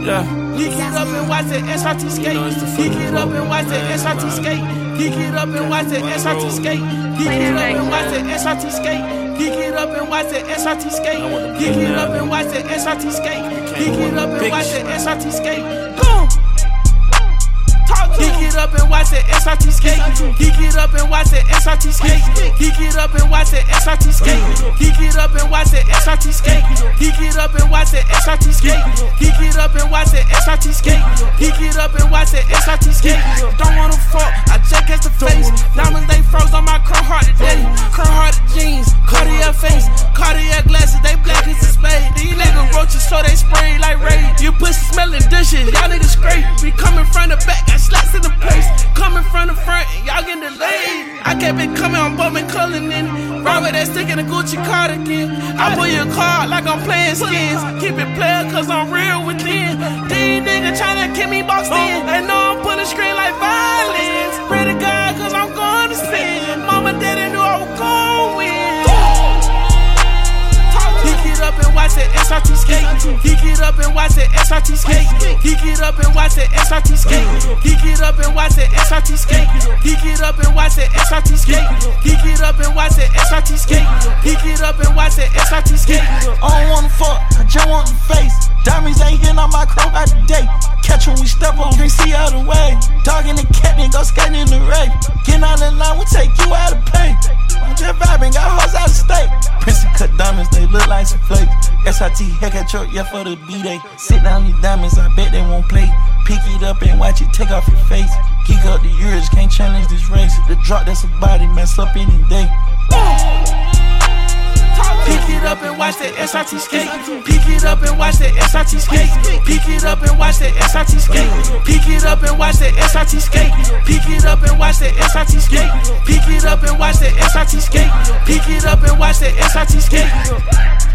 Geek it up and watch the SRT skate. Geek it up and watch the SRT skate. Geek it up and watch the SRT skate. Geek it up and watch the SRT skate. Geek it up and watch the SRT skate. Geek it up and watch the SRT skate. Geek it up and watch the SRT skate. Boom. Geek it up and watch the SRT skate. Geek it up and watch the SRT skate. Geek it up and watch the SRT skate. Geek it up and watch the SRT skate. Geek it up and watch the SRT skate. Geek it up and watch the SRT skate. Geek it up and watch the SRT skate. Don't wanna fuck, I just catch the face. Diamonds they froze on my chrome heart today. Chrome hearted jeans, Cartier face, Cartier glasses, they black as a spade. These niggas roaches so they spray like raid. You pussy smelling dishes, y'all niggas scrape. We coming from the back, got slaps in the place. Coming from the front, and y'all getting delayed. I kept it coming, I'm bumming, culling in it. Ride with that stick in a Gucci cardigan. I pull your card like I'm playing skins. Keep it player, cause I'm real within. These niggas tryna keep me boxed in. They know I'm pulling screen like violence. Pray to God, cause I'm gonna sin. Mama, daddy knew I was gon' win. Geek it up and watch the SRT skate. Geek it up and watch the SRT skate. Geek it up and watch the SRT skate. Geek it up and watch the SRT skate. Geek it up and watch the SRT skate. Geek it up and watch the SRT skate. Geek it up and watch the SRT skate. I don't wanna fuck, I just want the face. Diamonds ain't hitting on my chrome out today. Catch when we step on, can't see out the way. Dog in the cat, then go skating in the race. Getting out of line, we take you out of pay. I'm just vibing, got hoes out of state. Princey cut diamonds, they look like some flakes. SRT haircut truck, yeah, for the B-Day. Sit down these diamonds, I bet they won't play. Pick it up and watch it take off your face. Geek up the years, can't challenge this race. The drop that's a body, mess up any day. Pick it up and watch the SRT skate. Pick it up and watch the SRT skate. Pick it up and watch the SRT skate. Pick it up and watch the SRT skate. Pick it up and watch the SRT skate. Pick it up and watch the SRT skate. Pick it up and watch the SRT skate.